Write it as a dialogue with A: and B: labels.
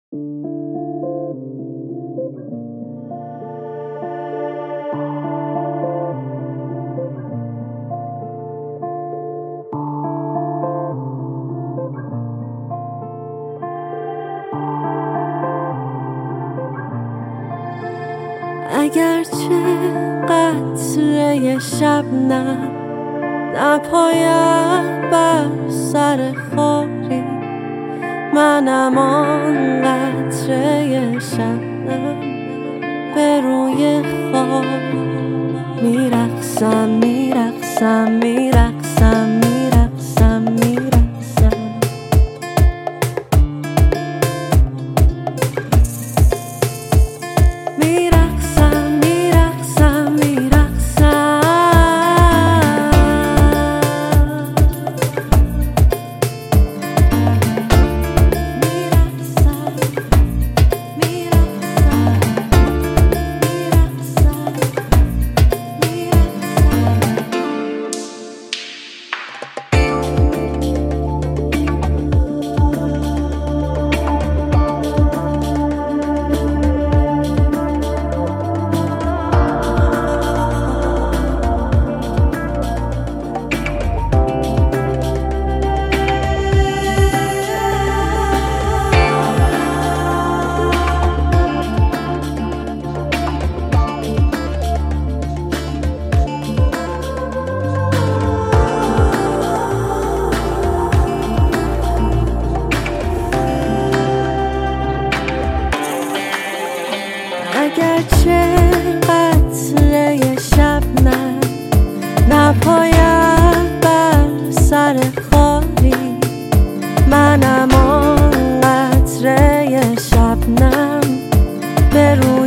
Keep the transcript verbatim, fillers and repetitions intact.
A: اگرچه قطره شبنم نپاید بر سر خاری، منم آن قطره شبنم به روی خاک میرقصم میرقصم میرقصم میرقصم میرقصم اگرچه قطره شبنم نپاید بر سر خاری، منم آن قطره شبنم به روی